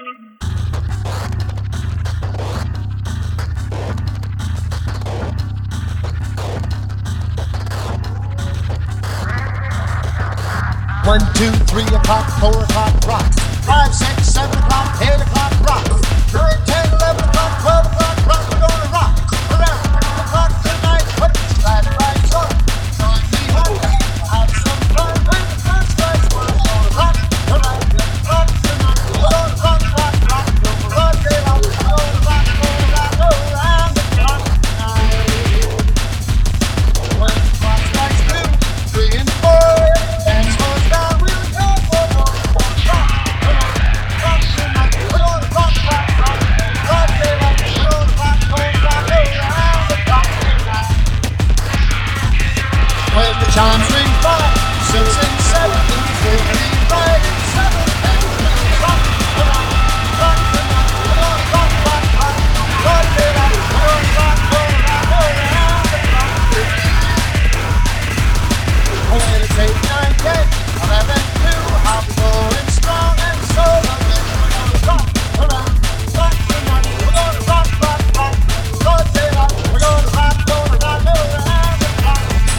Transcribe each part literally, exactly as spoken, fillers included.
One, two, three o'clock, four o'clock, rock. Five, six, seven o'clock, eight o'clock, rock. Nine, ten, eleven o'clock, twelve o'clock, rock. We're gonna rock around the clock tonight. Put the slide right on. Join me home. We'll have some fun when the sun strikes. We're gonna rock tonight. Rock tonight. We're gonna rock, rock, rock. We're gonna rock it out. We're gonna rock, gonna rock around the clock tonight. When the clock strikes two, three, and four, and slows down, we'll go for more. We're gonna rock tonight. Rock tonight. We're gonna rock, rock, rock. Rock it out. We're gonna rock, gonna rock around the clock tonight. When the chimes ring five, six, and seven, fifty-five, and seven, and we'll rock tonight. Rock tonight. We're gonna rock, rock, rock. Rock it out. We're gonna rock, gonna rock around the clock tonight. When it's eight, nine, ten, eleven, two, I'm going strong and so lovely. We're gonna rock around, rock tonight. We're gonna rock, rock, rock. Rock it out. We're gonna rock, gonna rock around the clock.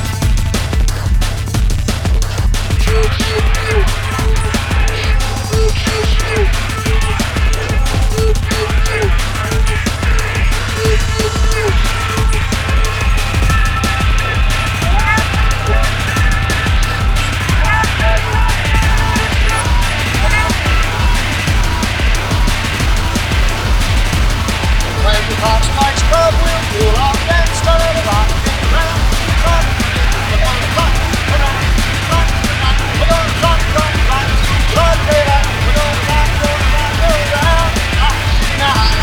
When the clock strikes twelve, we'll cool off and start rocking around. Rock, we're gonna rock around, rock tonight. We're gonna rock, rock, rock. Rock it out. We're gonna rock, gonna rock around the clock tonight.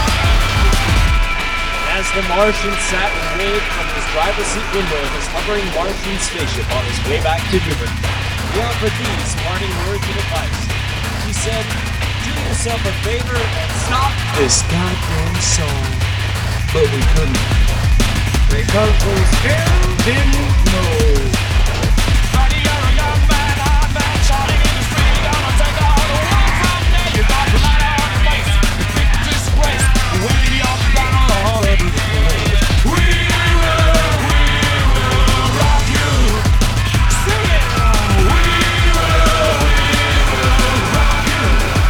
As the Martian sat and waved from his driver's seat window of his hovering Martian spaceship on his way back to Jupiter, he offered these parting words of advice. He said, "Do yourself a favor and stop this goddamn song." But we couldn't, because we still didn't know. Buddy, you're a young man, hard man, shouting in the street, gonna take all the world from there. You got the light on your face, you big disgrace, way up down all over the place. We will, we will rock you. Sing it. We will, we will rock you.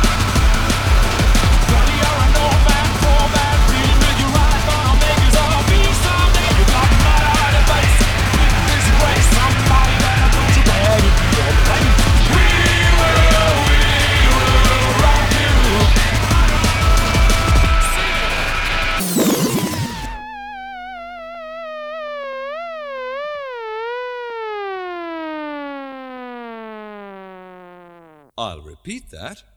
Buddy, you're an old man, poor man, feeling you right, gonna make us all be someday. You got the light on your face, big disgrace, somebody better put you back in your place. We will, we will rock you. I'll repeat that.